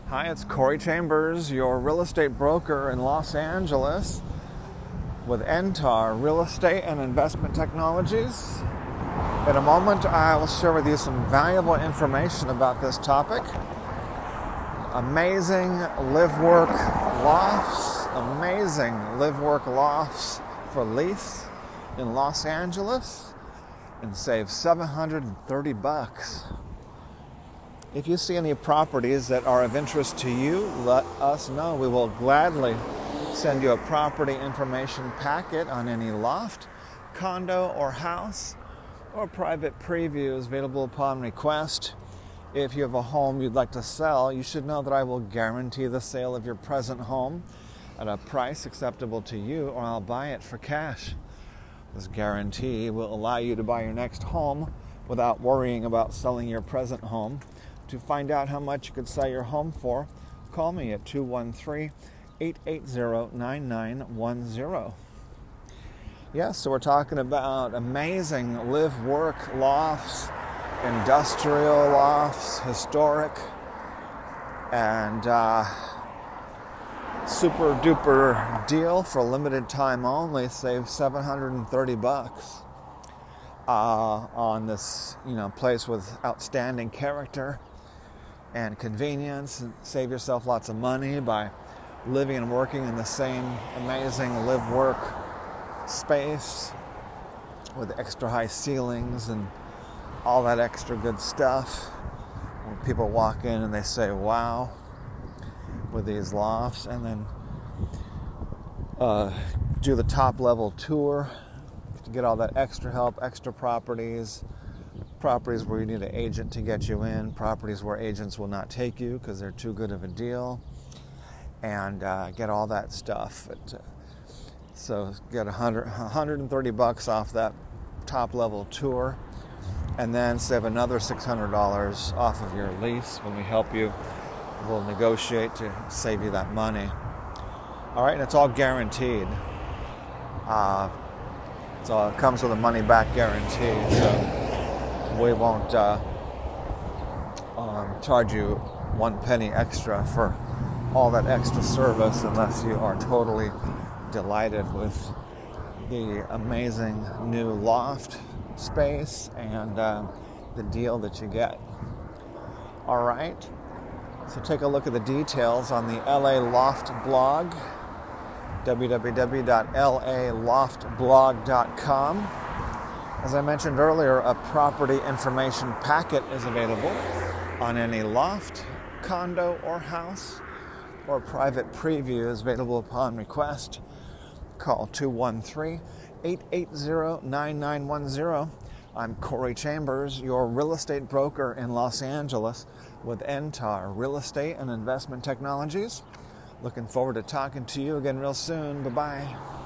Hi, it's Corey Chambers, your real estate broker in Los Angeles with NTAR Real Estate and Investment Technologies. In a moment, I will share with you some valuable information about this topic. Amazing live-work lofts for lease in Los Angeles and save $730. If you see any properties that are of interest to you, let us know. We will gladly send you a property information packet on any loft, condo, or house, or private previews available upon request. If you have a home you'd like to sell, you should know that I will guarantee the sale of your present home at a price acceptable to you, or I'll buy it for cash. This guarantee will allow you to buy your next home without worrying about selling your present home. To find out how much you could sell your home for, call me at 213-880-9910. Yes, so we're talking about amazing live-work lofts, industrial lofts, historic, and super-duper deal for a limited time only. Save $730 on this, place with outstanding character and convenience, and save yourself lots of money by living and working in the same amazing live-work space with extra high ceilings and all that extra good stuff. When people walk in and they say, wow, with these lofts, and then do the top level tour to get all that extra help, extra properties where you need an agent to get you in, properties where agents will not take you because they're too good of a deal, and get all that stuff. So get $130 off that top level tour, and then save another $600 off of your lease when we help you. We'll negotiate to save you that money. All right, and it's all guaranteed. So it comes with a money-back guarantee. So we won't charge you one penny extra for all that extra service unless you are totally delighted with the amazing new loft space and the deal that you get. All right, so take a look at the details on the LA Loft blog, www.laloftblog.com. As I mentioned earlier, a property information packet is available on any loft, condo, or house, or private preview is available upon request. Call 213-880-9910. I'm Corey Chambers, your real estate broker in Los Angeles with NTAR Real Estate and Investment Technologies. Looking forward to talking to you again real soon. Bye-bye.